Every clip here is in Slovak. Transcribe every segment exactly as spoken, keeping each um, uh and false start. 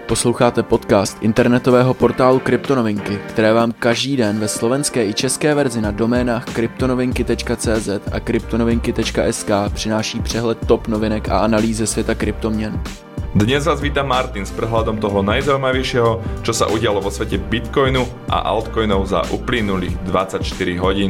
Posloucháte podcast internetového portálu Kryptonovinky, které vám každý den ve slovenské i české verzi na doménách kryptonovinky tečka cé zet a kryptonovinky tečka es ká přináší přehled top novinek a analýzy ze světa kryptoměn. Dnes vás víta Martin s prehľadom toho najzaujímavejšieho, čo sa udialo vo svete Bitcoinu a altcoinov za uplynulých dvadsaťštyri hodín.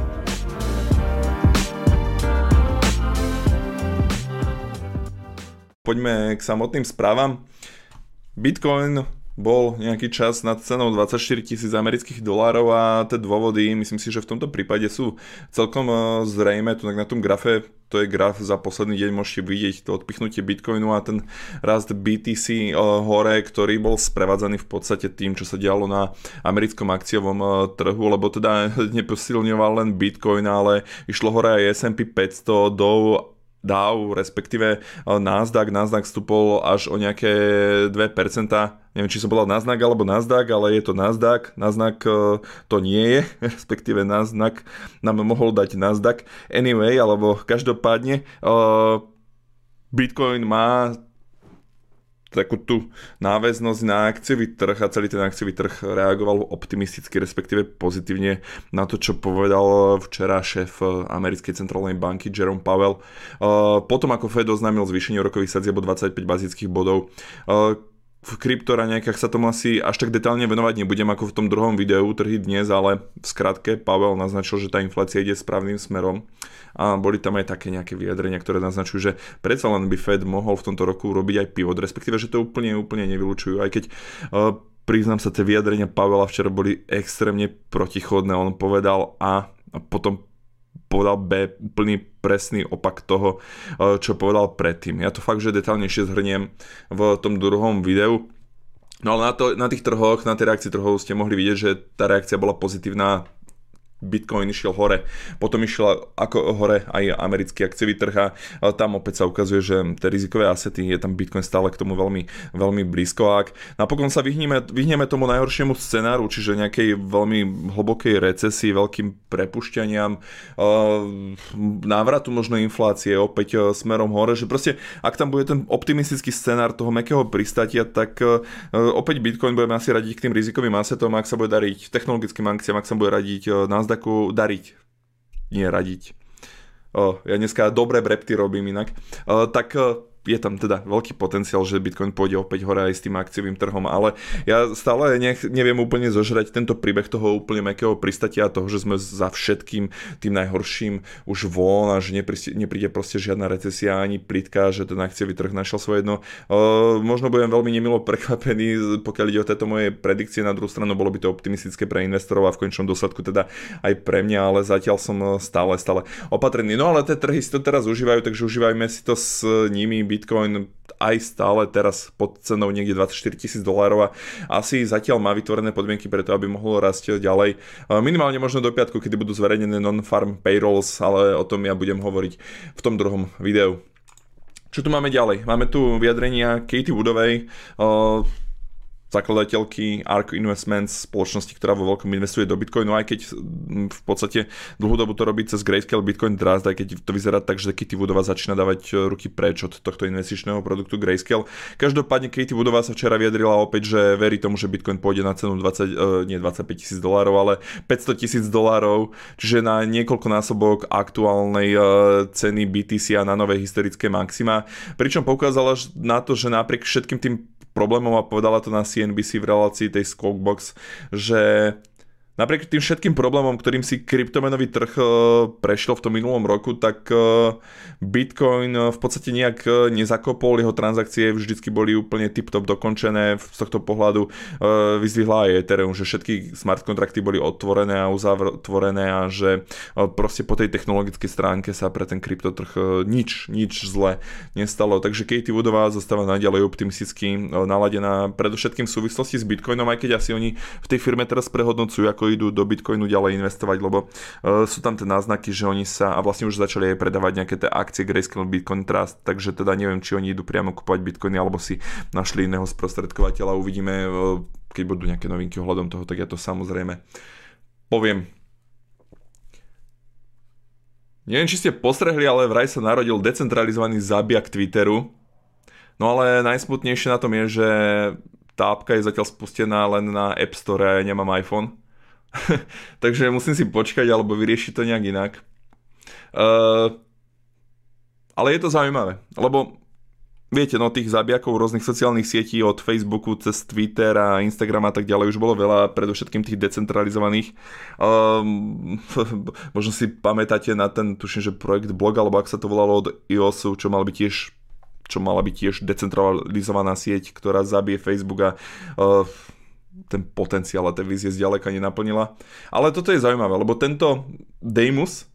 Poďme k samotným správam. Bitcoin bol nejaký čas nad cenou dvadsaťštyri tisíc amerických dolárov a tie dôvody, myslím si, že v tomto prípade sú celkom zrejme. Tu na tom grafe, to je graf za posledný deň, môžete vidieť to odpichnutie Bitcoinu a ten rast bé té cé hore, ktorý bol sprevádzaný v podstate tým, čo sa dialo na americkom akciovom trhu, lebo teda neposilňoval len Bitcoin, ale išlo hore aj es and pí päťsto, Dow, Dow, respektíve Nasdaq. Nasdaq vstupol až o nejaké dve percentá. Neviem, či som povedal Nasdaq alebo Nasdaq, ale je to Nasdaq. Nasdaq to nie je, respektíve Nasdaq nám mohol dať Nasdaq. Anyway, alebo každopádne Bitcoin má takú tú náväznosť na akciový trh a celý ten akciový trh reagoval optimisticky, respektíve pozitívne na to, čo povedal včera šéf americkej centrálnej banky Jerome Powell. Potom ako Fed oznámil zvýšenie úrokových sadzieb o dvadsaťpäť bazických bodov. V kryptoraňajkách sa tomu asi až tak detailne venovať nebudem ako v tom druhom videu trhy dnes, ale v skratke Powell naznačil, že tá inflácia ide správnym smerom a boli tam aj také nejaké vyjadrenia, ktoré naznačujú, že predsa len by Fed mohol v tomto roku robiť aj pivot, respektíve, že to úplne, úplne nevylučujú, aj keď uh, priznám sa, tie vyjadrenia Powella včera boli extrémne protichodné, on povedal A a potom povedal B, úplný presný opak toho, čo povedal predtým. Ja to fakt, že detailnejšie zhrniem v tom druhom videu. No ale na, to, na tých trhoch, na tej reakcii trhov ste mohli vidieť, že tá reakcia bola pozitívna. Bitcoin išiel hore, potom išiel ako hore aj americký akciový trh a tam opäť sa ukazuje, že tie rizikové asety, je tam Bitcoin stále k tomu veľmi, veľmi blízko. Ak napokon sa vyhneme, vyhneme tomu najhoršiemu scenáru, čiže nejakej veľmi hlbokej recesii, veľkým prepušťaniam, návratu možno inflácie opäť smerom hore, že proste ak tam bude ten optimistický scenár toho mäkkého pristátia, tak opäť Bitcoin budeme asi radiť k tým rizikovým asetom, ak sa bude dariť technologickým akciám, ak sa bude radiť Nasdaq dariť, nie radiť. O, ja dneska dobré brepty robím inak. O, tak o, je tam teda veľký potenciál, že Bitcoin pôjde opäť hore aj s tým akciovým trhom, ale ja stále nech, neviem úplne zožrať tento príbeh toho úplne mäkkého pristatia a toho, že sme za všetkým tým najhorším už von a že nepríde, nepríde proste žiadna recesia ani plitka, že ten akciový trh našiel svoje dno. Uh, možno budem veľmi nemilo prekvapený, pokiaľ ide o tieto moje predikcie. Na druhú stranu bolo by to optimistické pre investorov a v konečnom dôsledku teda aj pre mňa, ale zatiaľ som stále, stále opatrný. No ale tie trhy si to teraz užívajú, takže užívajme si to s nimi. Bitcoin aj stále teraz pod cenou niekde dvadsaťštyri tisíc dolárov a asi zatiaľ má vytvorené podmienky preto, aby mohlo rásť ďalej. Minimálne možno do piatku, kedy budú zverejnené non-farm payrolls, ale o tom ja budem hovoriť v tom druhom videu. Čo tu máme ďalej? Máme tu vyjadrenia Cathie Woodovej, zakladateľky Ark Investments, spoločnosti, ktorá vo veľkom investuje do Bitcoinu, aj keď v podstate dlhú dobu to robí cez Grayscale Bitcoin Trust, aj keď to vyzerá tak, že Cathie Woodová začína dávať ruky preč od tohto investičného produktu Grayscale. Každopádne Cathie Woodová sa včera vyjadrila opäť, že verí tomu, že Bitcoin pôjde na cenu dvadsať, nie dvadsaťpäť tisíc dolárov, ale päťsto tisíc dolárov, čiže na niekoľko násobok aktuálnej ceny bé té cé a na nové historické maxima. Pričom poukázala na to, že napriek všetkým tým problémom a povedala to na C N B C v relácii tej Squawkbox, že napriek tým všetkým problémom, ktorým si kryptomenový trh prešiel v tom minulom roku, tak Bitcoin v podstate nejak nezakopol, jeho transakcie vždycky boli úplne tip-top dokončené, z tohto pohľadu vyzdvihla aj Ethereum, že všetky smart kontrakty boli otvorené a uzatvorené a že proste po tej technologickej stránke sa pre ten kryptotrh nič, nič zle nestalo. Takže Cathie Woodová zostáva naďalej optimisticky naladená predovšetkým v súvislosti s Bitcoinom, aj keď asi oni v tej firme teraz prehodnocujú, ako idú do Bitcoinu ďalej investovať, lebo uh, sú tam tie náznaky, že oni sa, a vlastne už začali aj predávať nejaké tie akcie Grayscale Bitcoin Trust, takže teda neviem, či oni idú priamo kupovať Bitcoiny, alebo si našli iného sprostredkovateľa. Uvidíme, uh, keď budú nejaké novinky ohľadom toho, tak ja to samozrejme poviem. Neviem, či ste postrehli, ale vraj sa narodil decentralizovaný zabijak Twitteru. No ale najsmutnejšie na tom je, že tá apka je zatiaľ spustená len na App Store a ja nemám iPhone. Takže musím si počkať alebo vyriešiť to nejak inak. Uh, ale je to zaujímavé, lebo viete, no tých zabijakov rôznych sociálnych sietí od Facebooku cez Twitter a Instagram a tak ďalej už bolo veľa, predovšetkým tých decentralizovaných. Um, možno si pamätáte na ten, tuším, že projekt Blog, alebo ak sa to volalo od iOSu, čo mal byť tiež čo mala byť tiež decentralizovaná sieť, ktorá zabije Facebook a uh, ten potenciál a tie vízie zďaleka nenaplnila. Ale toto je zaujímavé, lebo tento Deimos,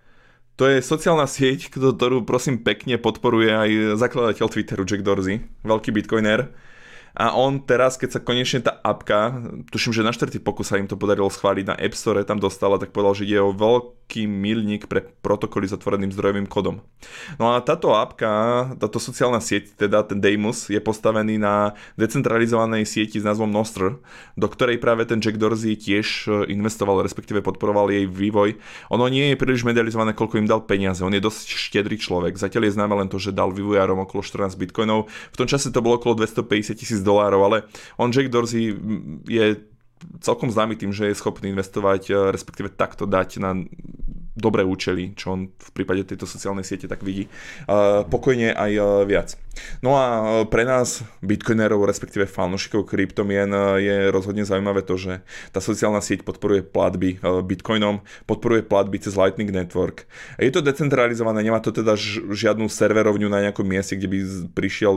to je sociálna sieť, ktorú prosím pekne podporuje aj zakladateľ Twitteru Jack Dorsey, veľký bitcoiner. A on teraz, keď sa konečne tá apka, tuším, že na štvrtý pokus sa im to podarilo schváliť na App Store, tam dostala, tak povedal, že ide o veľký milník pre protokoly s otvoreným zdrojovým kódom. No a táto apka, táto sociálna sieť, teda ten Deimos, je postavený na decentralizovanej sieti s názvom Nostr, do ktorej práve ten Jack Dorsey tiež investoval, respektíve podporoval jej vývoj. Ono nie je príliš medializované, koľko im dal peniaze, on je dosť štedrý človek. Zatiaľ je známe len to, že dal vývojárom okolo štrnásť bitcoinov. V tom čase to bolo okolo dvestopäťdesiat tisíc dolárov, ale on Jack Dorsey je celkom známy tým, že je schopný investovať, respektíve takto dať na dobré účely, čo on v prípade tejto sociálnej siete tak vidí, pokojne aj viac. No a pre nás bitcoinerov, respektíve fanúšikov kryptomien je rozhodne zaujímavé to, že tá sociálna sieť podporuje platby bitcoinom, podporuje platby cez Lightning Network. Je to decentralizované, nemá to teda žiadnu serverovňu na nejakom mieste, kde by prišiel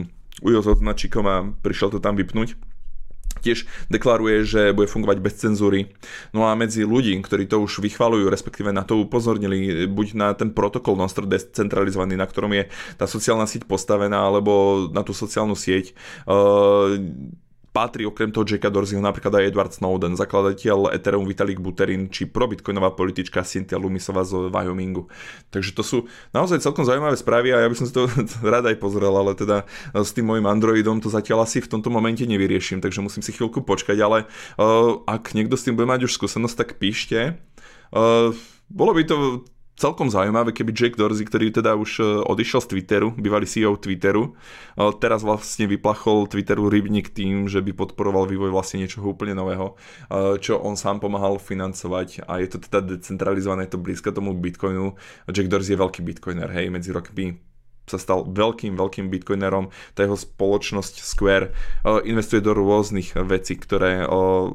ujo s odznačikom a prišiel to tam vypnúť. Tiež deklaruje, že bude fungovať bez cenzúry. No a medzi ľudí, ktorí to už vychvaľujú, respektíve na to upozornili, buď na ten protokol Nostr decentralizovaný, na ktorom je tá sociálna sieť postavená, alebo na tú sociálnu sieť, uh, patrí okrem toho Jacka Dorseyho napríklad aj Edward Snowden, zakladateľ Ethereum Vitalik Buterin, či probitcoinová politička Cynthia Lumisová z Wyomingu. Takže to sú naozaj celkom zaujímavé správy a ja by som si to rád aj pozrel, ale teda s tým môjim Androidom to zatiaľ asi v tomto momente nevyrieším, takže musím si chvíľku počkať, ale uh, ak niekto s tým bude mať už skúsenosť, tak píšte. Uh, bolo by to celkom zaujímavé, keby Jack Dorsey, ktorý teda už odišiel z Twitteru, bývalý sí í ó Twitteru, teraz vlastne vyplachol Twitteru rybník tým, že by podporoval vývoj vlastne niečoho úplne nového, čo on sám pomáhal financovať a je to teda decentralizované, je to blízko tomu Bitcoinu. Jack Dorsey je veľký bitcoiner, hej, medzi rokmi sa stal veľkým, veľkým bitcoinerom. Tá jeho spoločnosť Square investuje do rôznych vecí, ktoré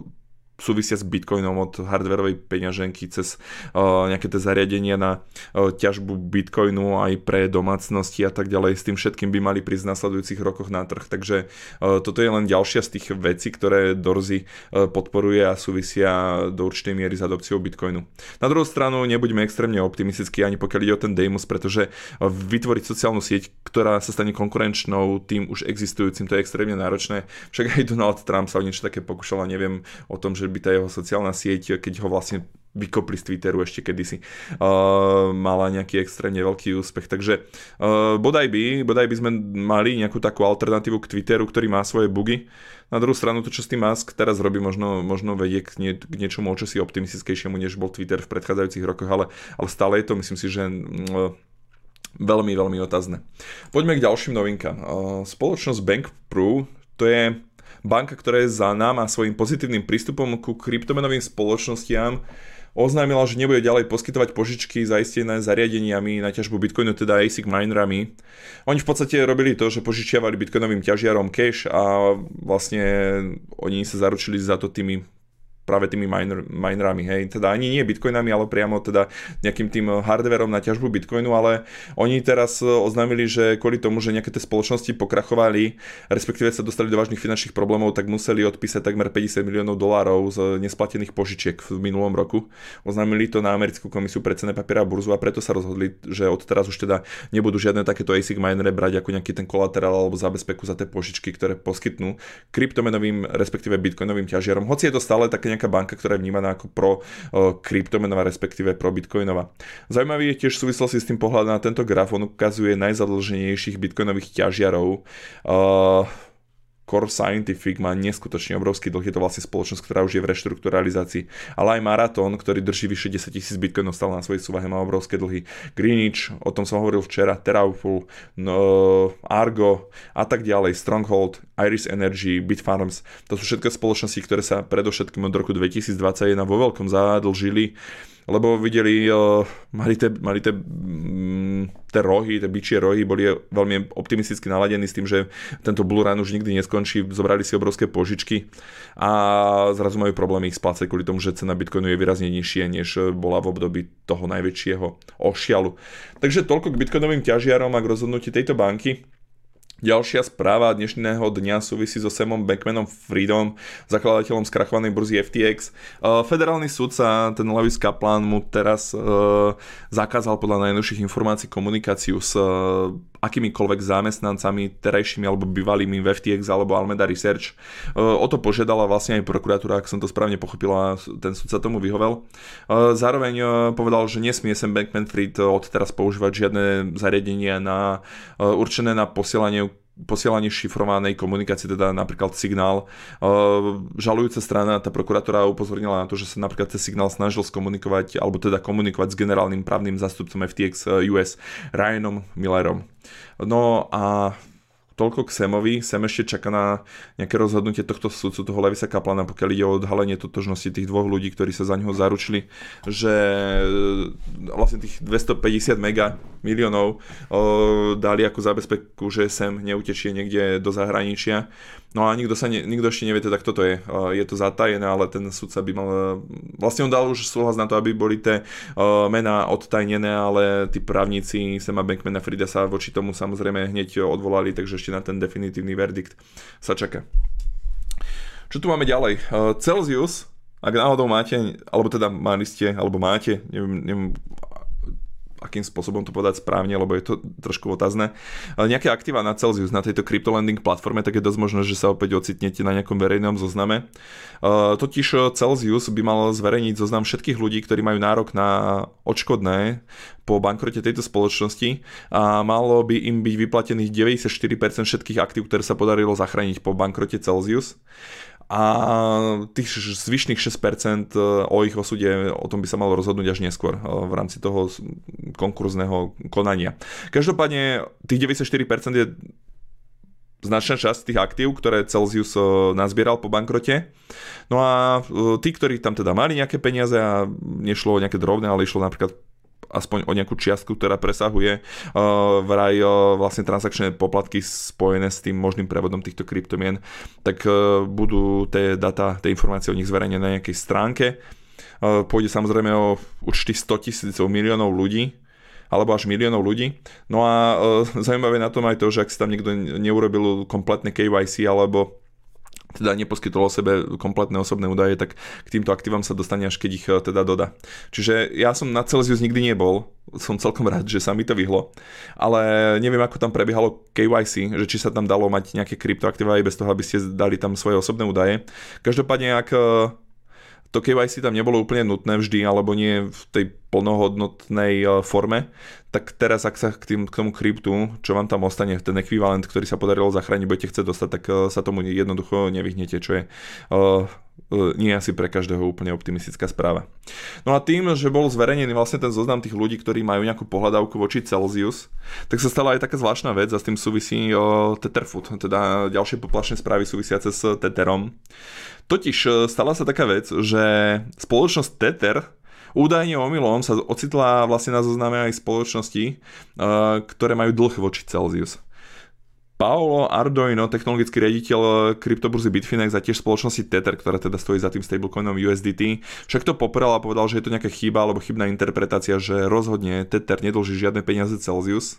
súvisia s bitcoinom, od hardwareovej peňaženky cez uh, nejaké tie zariadenia na uh, ťažbu bitcoinu aj pre domácnosti a tak ďalej. S tým všetkým by mali prísť v nasledujúcich rokoch na trh. Takže uh, toto je len ďalšia z tých vecí, ktoré Dorsey uh, podporuje a súvisia do určitej miery s adopciou bitcoinu. Na druhú stranu nebuďme extrémne optimistickí ani pokiaľ ide o ten Deimos, pretože uh, vytvoriť sociálnu sieť, ktorá sa stane konkurenčnou tým už existujúcim, to je extrémne náročné. Však aj Donald Trump sa o niečo také pokúšal a neviem o tom, že by tá jeho sociálna sieť, keď ho vlastne vykopli z Twitteru ešte kedysi, uh, mala nejaký extrémne veľký úspech. Takže uh, bodaj by, bodaj by sme mali nejakú takú alternatívu k Twitteru, ktorý má svoje bugy. Na druhú stranu to, čo s tým Musk teraz robí, možno, možno vedie k, nie, k niečomu očosi optimistickejšiemu, než bol Twitter v predchádzajúcich rokoch, ale, ale stále je to, myslím si, že uh, veľmi, veľmi otázne. Poďme k ďalším novinkám. Uh, spoločnosť Bankpro, to je banka, ktorá je známa svojím pozitívnym prístupom ku kryptomenovým spoločnostiam, oznámila, že nebude ďalej poskytovať požičky zaistené zariadeniami na ťažbu bitcoinu, teda á es í cé minerami. Oni v podstate robili to, že požičiavali bitcoinovým ťažiarom cash a vlastne oni sa zaručili za to tými práve tými miner, minerami, hej, teda ani nie bitcoinami, ale priamo teda nejakým tým hardverom na ťažbu bitcoinu, ale oni teraz oznámili, že kvôli tomu, že nejaké tie spoločnosti pokrachovali, respektíve sa dostali do vážnych finančných problémov, tak museli odpísať takmer päťdesiat miliónov dolárov z nesplatených požičiek v minulom roku. Oznámili to na americkú komisiu pre cenné papiere a burzu a preto sa rozhodli, že odteraz už teda nebudú žiadne takéto á es í cé minery brať ako nejaký ten kolaterál alebo zabezpeku za tie požičky, ktoré poskytnú kryptomenovým, respektíve bitcoinovým ťažiarom. Hoci je to stále také nejaká banka, ktorá je vnímaná ako pro uh, kryptomenová, respektíve pro bitcoinová. Zaujímavý je tiež v súvislosti s tým pohľad na tento graf, on ukazuje najzadlženejších bitcoinových ťažiarov. Uh, Core Scientific má neskutočne obrovský dlh, je to vlastne spoločnosť, ktorá už je v reštrukturalizácii. Ale aj Marathon, ktorý drží vyše desaťtisíc bitcoinov, stále na svojej súvahe, má obrovské dlhy. Greenwich, o tom som hovoril včera, Terrapool, no, Argo a tak ďalej, Stronghold, Iris Energy, Bitfarms. To sú všetko spoločnosti, ktoré sa predovšetkým od roku dvetisícdvadsaťjeden vo veľkom zadlžili, lebo videli, uh, mali tie, mali tie, mm, tie rohy, tie bičie rohy, boli veľmi optimisticky naladení s tým, že tento bull run už nikdy neskončí, zobrali si obrovské požičky a zrazu majú problémy ich splácať kvôli tomu, že cena bitcoinu je výrazne nižšie, než bola v období toho najväčšieho ošialu. Takže toľko k bitcoinovým ťažiarom a k rozhodnutí tejto banky. Ďalšia správa dnešného dňa súvisí so Samom Bankmanom-Friedom, zakladateľom skrachovanej burzy ef té ex. Federálny sudca, ten Lewis Kaplan, mu teraz zakázal podľa najnovších informácií komunikáciu s akýmikoľvek zamestnancami, terajšími alebo bývalými v ef té ex alebo Alameda Research. O to požiadala vlastne aj prokuratúra, ak som to správne pochopila, ten sudca tomu vyhovel. Zároveň povedal, že nesmie Sam Bankman-Fried odteraz používať žiadne zariadenia na, určené na posielanie posielanie šifrovanej komunikácie, teda napríklad signál. Žalujúca strana, tá prokuratúra upozornila na to, že sa napríklad ten signál snažil skomunikovať, alebo teda komunikovať s generálnym právnym zástupcom ef té ex ú es Ryanom Millerom. No a toľko k Samovi. Sam ešte čaká na nejaké rozhodnutie tohto sudcu, toho Lewisa Kaplana, pokiaľ ide o odhalenie totožnosti tých dvoch ľudí, ktorí sa za neho zaručili, že vlastne tých dvestopäťdesiat mega miliónov o, dali ako zabezpeku, že Sam neutečie niekde do zahraničia. No a nikto, sa ne, nikto ešte nevie teda, kto to je. Je to zatajené, ale ten sudca by mal... Vlastne on dal už súhlas na to, aby boli tie uh, mená odtajnené, ale tí právnici Sama Bankmana-Frieda sa voči tomu samozrejme hneď odvolali, takže ešte na ten definitívny verdikt sa čaká. Čo tu máme ďalej? Uh, Celsius, ak náhodou máte, alebo teda mali ste, alebo máte, neviem, neviem akým spôsobom to povedať správne, lebo je to trošku otázne. Nejaké aktíva na Celsius, na tejto cryptolending platforme, tak je dosť možné, že sa opäť ocitnete na nejakom verejnom zozname. Totiž Celsius by mal zverejniť zoznam všetkých ľudí, ktorí majú nárok na odškodné po bankrote tejto spoločnosti a malo by im byť vyplatených deväťdesiatštyri percent všetkých aktív, ktoré sa podarilo zachrániť po bankrote Celsius. A tých zvyšných šesť percent o ich osude, o tom by sa malo rozhodnúť až neskôr v rámci toho konkurzného konania. Každopádne tých deväťdesiatštyri percent je značná časť tých aktív, ktoré Celsius nazbieral po bankrote. No a tí, ktorí tam teda mali nejaké peniaze a nešlo o nejaké drobné, ale išlo napríklad aspoň o nejakú čiastku, ktorá presahuje uh, vraj uh, vlastne transakčné poplatky spojené s tým možným prevodom týchto kryptomien, tak uh, budú tie data, tie informácie o nich zverejnené na nejakej stránke. Uh, pôjde samozrejme o určitých sto tisícov miliónov ľudí, alebo až miliónov ľudí. No a uh, zaujímavé na tom aj to, že ak si tam niekto neurobil kompletné ká vaj sí alebo teda neposkytol o sebe kompletné osobné údaje, tak k týmto aktívam sa dostane až keď ich teda dodá. Čiže ja som na Celsius nikdy nebol, som celkom rád, že sa mi to vyhlo, ale neviem, ako tam prebiehalo ká vaj sí, že či sa tam dalo mať nejaké kryptoaktíva aj bez toho, aby ste dali tam svoje osobné údaje. Každopádne, ak to ká vaj sí tam nebolo úplne nutné vždy, alebo nie v tej plnohodnotnej forme, tak teraz, ak sa k, tým, k tomu kryptu, čo vám tam ostane, ten ekvivalent, ktorý sa podarilo zachrániť, budete chcieť dostať, tak sa tomu jednoducho nevyhnete, čo je uh, uh, nie asi pre každého úplne optimistická správa. No a tým, že bol zverejnený vlastne ten zoznam tých ľudí, ktorí majú nejakú pohľadávku voči Celsius, tak sa stala aj taká zvláštna vec a s tým súvisí uh, Tetherfood, teda ďalšie poplašné správy súvisiace s Tetherom. Totiž stala sa taká vec, že spoločnosť Tether údajne omylom sa ocitla vlastne na zozname aj spoločnosti, ktoré majú dlh voči Celsius. Paolo Ardoino, technologický riaditeľ kryptoburzy Bitfinex a tiež spoločnosti Tether, ktorá teda stojí za tým stablecoinom ú es dé té, však to popral a povedal, že je to nejaká chyba alebo chybná interpretácia, že rozhodne Tether nedlží žiadne peniaze Celsius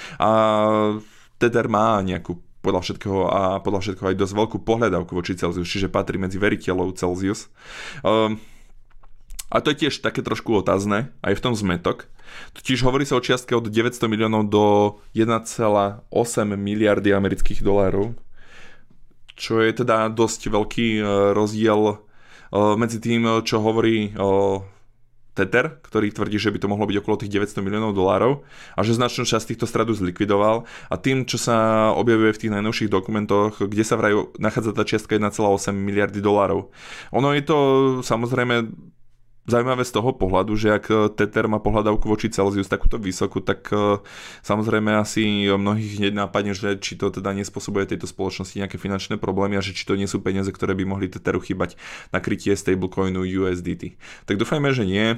a Tether má nejakú podľa všetkého a podľa všetkého aj dosť veľkú pohľadávku voči Celsius, čiže patrí medzi veriteľov Celsius. Um, A to je tiež také trošku otázne, aj v tom zmetok. Totiž hovorí sa o čiastke od deväťsto miliónov do jeden celá osem miliardy amerických dolárov, čo je teda dosť veľký rozdiel medzi tým, čo hovorí Tether, ktorý tvrdí, že by to mohlo byť okolo tých deväťsto miliónov dolárov a že značnú časť týchto strát zlikvidoval a tým, čo sa objavuje v tých najnovších dokumentoch, kde sa vraj nachádza tá čiastka jeden celá osem miliardy dolárov. Ono je to samozrejme zaujímavé z toho pohľadu, že ak Tether má pohľadavku voči Celsius takúto vysokú, tak samozrejme asi mnohých hneď nápadne, že či to teda nespôsobuje tejto spoločnosti nejaké finančné problémy a že či to nie sú peniaze, ktoré by mohli Tetheru chýbať na krytie stablecoinu U S D T. Tak dúfajme, že nie.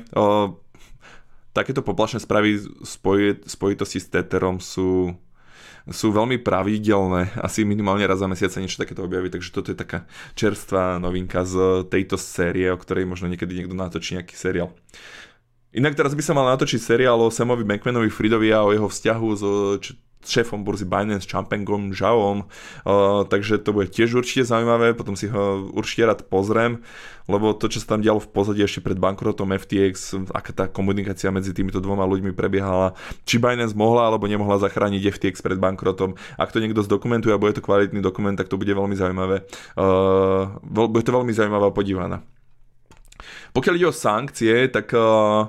Takéto poplašné správy v spojitosti s Tetherom sú sú veľmi pravidelné, asi minimálne raz za mesiac sa niečo takéto objaví, takže toto je taká čerstvá novinka z tejto série, o ktorej možno niekedy niekto natočí nejaký seriál. Inak teraz by sa mal natočiť seriál o Samovi Bankmanovi Fridovi a o jeho vzťahu s šéfom burzy Binance Changpengom Zhaom, uh, takže to bude tiež určite zaujímavé, potom si ho určite rád pozriem, lebo to, čo sa tam dialo v pozadí ešte pred bankrotom F T X, aká tá komunikácia medzi týmito dvoma ľuďmi prebiehala, či Binance mohla alebo nemohla zachrániť F T X pred bankrotom. Ak to niekto zdokumentuje a bude to kvalitný dokument, tak to bude veľmi zaujímavé. Uh, bude to veľmi zaujímavá podívaná. Pokiaľ ide o sankcie, tak uh,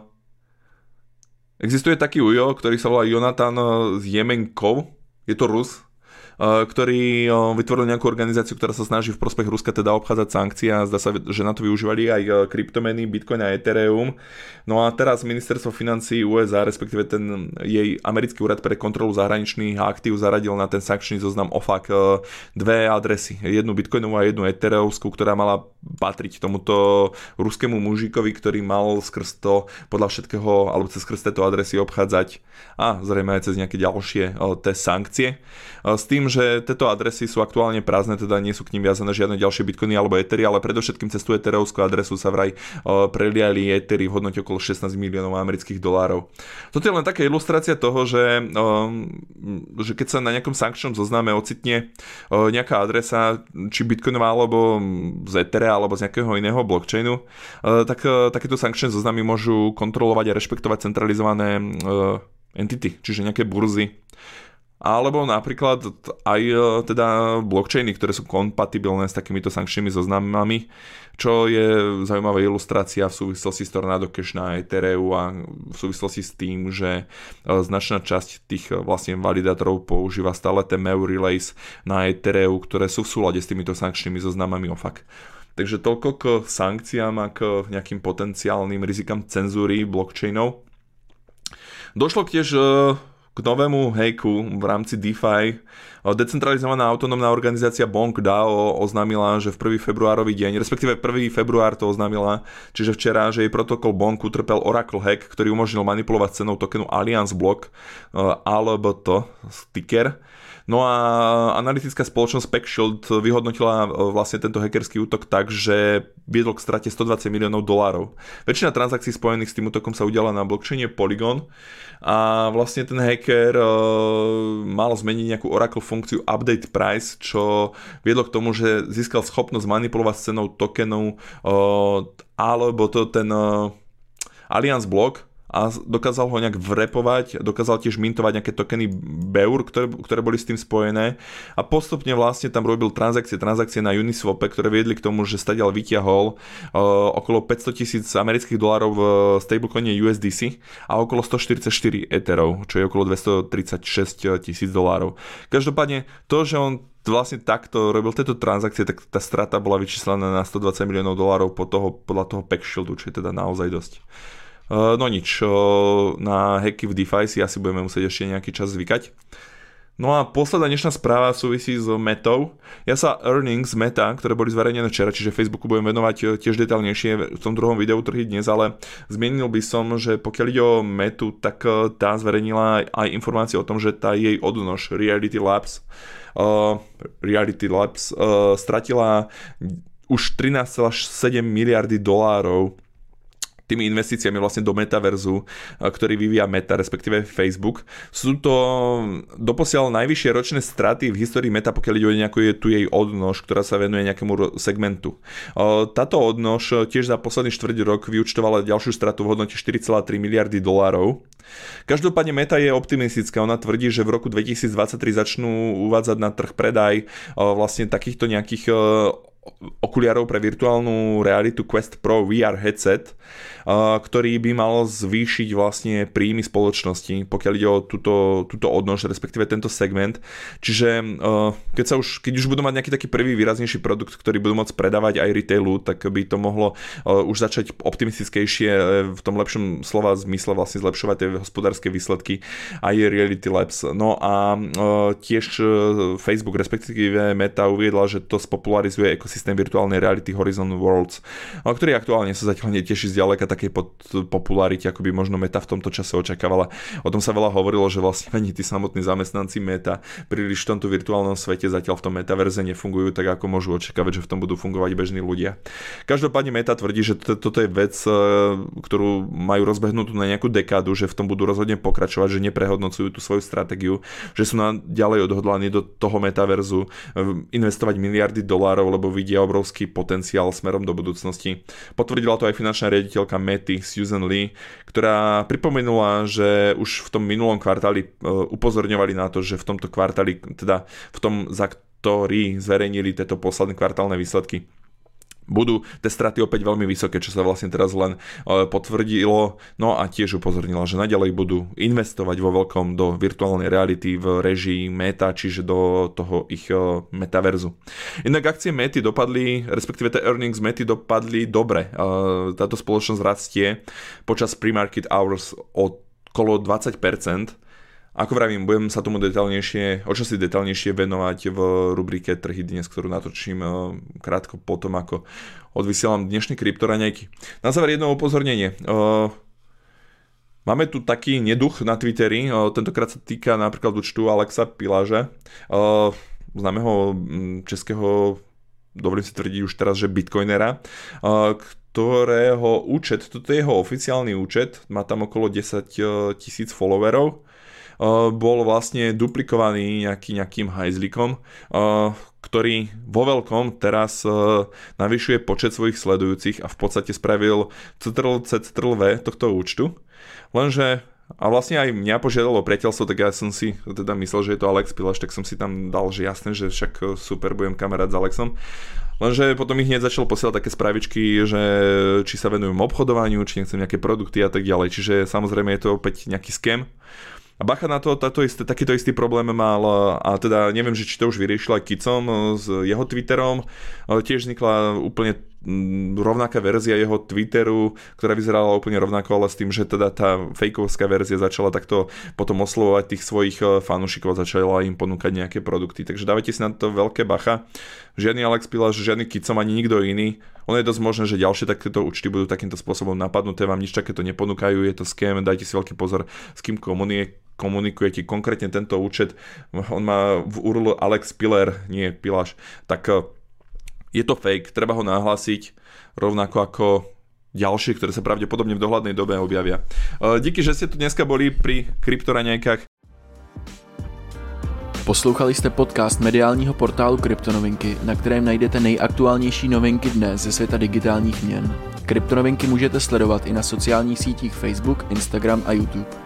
existuje taký ujo, ktorý sa volá Jonatan Jemenkov, je to Rus, ktorý vytvoril nejakú organizáciu, ktorá sa snaží v prospech Ruska teda obchádzať sankcie a zdá sa, že na to využívali aj kryptomeny, Bitcoin a Ethereum. No a teraz ministerstvo financií U S A, respektíve ten jej americký úrad pre kontrolu zahraničných aktív zaradil na ten sankčný zoznam O F A C dve adresy. Jednu Bitcoinovú a jednu Ethereumskú, ktorá mala patriť tomuto ruskému mužíkovi, ktorý mal skrz to podľa všetkého, alebo cez skrz tieto adresy obchádzať a zrejme aj cez nejaké ďalšie tie sankcie. S tým, že tieto adresy sú aktuálne prázdne, teda nie sú k nim viazané žiadne ďalšie bitcoiny alebo ethery, ale predovšetkým cez tú ethereovskú adresu sa vraj preliali ethery v hodnote okolo šestnásť miliónov amerických dolárov. Toto je len taká ilustrácia toho, že, že keď sa na nejakom sankčnom zozname ocitne nejaká adresa, či bitcoinová alebo z ethera alebo z nejakého iného blockchainu, tak takéto sankčné zoznamy môžu kontrolovať a rešpektovať centralizované entity, čiže nejaké burzy. Alebo napríklad aj teda blockchainy, ktoré sú kompatibilné s takýmito sankčnými zoznamami, čo je zaujímavá ilustrácia v súvislosti s Tornado Cash na Ethereu a v súvislosti s tým, že značná časť tých vlastne validátorov používa stále tie M E U relays na Ethereu, ktoré sú v súlade s týmito sankčnými zoznamami O F A C. Takže toľko k sankciám a k nejakým potenciálnym rizikám cenzúry blockchainov. Došlo tiež k novému hacku v rámci DeFi. Decentralizovaná autonómna organizácia Bonk DAO oznámila, že v prvý februárový deň, respektíve prvý február to oznámila, čiže včera, že jej protokol Bonk utrpel Oracle hack, ktorý umožnil manipulovať cenou tokenu Alliance Block, alebo to sticker. No a analytická spoločnosť PackShield vyhodnotila vlastne tento hackerský útok tak, že viedol k strate stodvadsať miliónov dolárov. Väčšina transakcií spojených s tým útokom sa udiala na blockchaine Polygon a vlastne ten hacker uh, mal zmeniť nejakú Oracle funkciu Update Price, čo viedlo k tomu, že získal schopnosť manipulovať s cenou tokenu uh, alebo to ten uh, Alliance Block a dokázal ho nejak vrepovať, dokázal tiež mintovať nejaké tokeny B E U R, ktoré, ktoré boli s tým spojené a postupne vlastne tam robil transakcie, transakcie na Uniswape, ktoré viedli k tomu, že stadiaľ vyťahol uh, okolo päťsto tisíc amerických dolárov v stablecoine U S D C a okolo stoštyridsaťštyri etherov, čo je okolo dvestotridsaťšesť tisíc dolárov. Každopádne to, že on vlastne takto robil tieto transakcie, tak tá strata bola vyčíslená na stodvadsať miliónov dolárov pod toho, podľa toho PackShieldu, čo je teda naozaj dosť. No nič, na hacky v DeFi si asi budeme musieť ešte nejaký čas zvykať. No a posledná dnešná správa súvisí s Metou. Ja sa earnings Meta, ktoré boli zverejnené včera, čiže Facebooku budem venovať tiež detailnejšie v tom druhom videu trhy dnes, ale zmienil by som, že pokiaľ ide o Metu, tak tá zverejnila aj informácie o tom, že tá jej odnož Reality Labs uh, Reality Labs uh, stratila už trinásť celá sedem miliardy dolárov tými investíciami vlastne do metaverzu, ktorý vyvíja Meta, respektíve Facebook. Sú to doposiaľ najvyššie ročné straty v histórii Meta, pokiaľ ide o nejakú je tu jej odnož, ktorá sa venuje nejakému segmentu. Táto odnož tiež za posledný štvrť rok vyúčtovala ďalšiu stratu v hodnote štyri celé tri miliardy dolárov. Každopádne Meta je optimistická, ona tvrdí, že v roku dvetisícdvadsaťtri začnú uvádzať na trh predaj vlastne takýchto nejakých okuliarov pre virtuálnu realitu Quest Pro vé er headset, ktorý by mal zvýšiť vlastne príjmy spoločnosti, pokiaľ ide o túto, túto odnož, respektíve tento segment. Čiže keď sa už, keď už budú mať nejaký taký prvý výraznejší produkt, ktorý budú môcť predávať aj retailu, tak by to mohlo už začať optimistickejšie v tom lepšom slova zmysle vlastne zlepšovať tie hospodárske výsledky aj Reality Labs. No a tiež Facebook, respektíve Meta uviedla, že to spopularizuje ekosystém virtuálnej reality Horizon Worlds, ktorý aktuálne sa zatiaľ neteší zďaleka takej popularite, ako by možno Meta v tomto čase očakávala. O tom sa veľa hovorilo, že vlastne ani tí samotní zamestnanci Meta príliš v tomto virtuálnom svete zatiaľ v tom metaverze nefungujú tak, ako môžu očakávať, že v tom budú fungovať bežní ľudia. Každopádne Meta tvrdí, že to, toto je vec, ktorú majú rozbehnutú na nejakú dekádu, že v tom budú rozhodne pokračovať, že neprehodnocujú tú svoju stratégiu, že sú na ďalej odhodlaní do toho metaverzu investovať miliardy dolárov, lebo vidia obrovský potenciál smerom do budúcnosti. Potvrdila to aj finančná riaditeľka Mety Susan Lee, ktorá pripomenula, že už v tom minulom kvartáli upozorňovali na to, že v tomto kvartáli, teda v tom, za ktorý zverejnili tieto posledné kvartálne výsledky, budú tie straty opäť veľmi vysoké, čo sa vlastne teraz len potvrdilo. No a tiež upozornila, že naďalej budú investovať vo veľkom do virtuálnej reality v režii Meta, čiže do toho ich metaverzu. Inak akcie Mety dopadli, respektíve tie earnings Mety dopadli dobre. Táto spoločnosť rastie počas pre-market hours okolo dvadsať percent. Ako vravím, budem sa tomu detailnejšie, o čosi detailnejšie venovať v rubrike Trhy dnes, ktorú natočím krátko potom, ako odvysielam dnešné kryptoraňajky. Na záver jedno upozornenie. Máme tu taký neduch na Twitteri, tentokrát sa týka napríklad účtu Alexa Piláža, známeho českého, dovolím si tvrdiť už teraz, že bitcoinera, ktorého účet, toto je jeho oficiálny účet, má tam okolo desať tisíc followerov, bol vlastne duplikovaný nejaký, nejakým hajzlikom, ktorý vo veľkom teraz navyšuje počet svojich sledujúcich a v podstate spravil ctrl c ctrl v tohto účtu. Lenže a vlastne aj mňa požiadalo priateľstvo, tak ja som si teda myslel, že je to Alex Piláš, tak som si tam dal, že jasné, že však super, budem kamarát s Alexom. Lenže potom ich hneď začal posielať také správičky, že či sa venujem obchodovaniu, či nechcem nejaké produkty a tak ďalej. Čiže samozrejme je to opäť nejaký scam. A bacha na to, táto isté, takýto istý problém mal, a teda neviem, že či to už vyriešil aj Kicom s jeho Twitterom, ale tiež vznikla úplne rovnaká verzia jeho Twitteru, ktorá vyzerala úplne rovnako, ale s tým, že teda tá fejkovská verzia začala takto potom oslovovať tých svojich fanúšikov a začala im ponúkať nejaké produkty. Takže dávajte si na to veľké bacha. Žiadny Alex Piláš, žiadny Kicom, ani nikto iný. Ono je dosť možné, že ďalšie takéto účty budú takýmto spôsobom napadnuté, vám nič takéto neponúkajú, je to scam, dajte si veľký pozor, s kým komunikujete. komunikujete konkrétne tento účet, on má v ú er el Alex Pilar, nie Piláš, tak je to fake, treba ho nahlásiť, rovnako ako ďalšie, ktoré sa pravdepodobne v dohľadnej dobe objavia. Díky, že ste tu dneska boli pri kryptoraňajkách. Poslouchali jste podcast mediálního portálu Kryptonovinky, na kterém najdete nejaktuálnější novinky dnes ze světa digitálních měn. Kryptonovinky můžete sledovat i na sociálních sítích Facebook, Instagram a YouTube.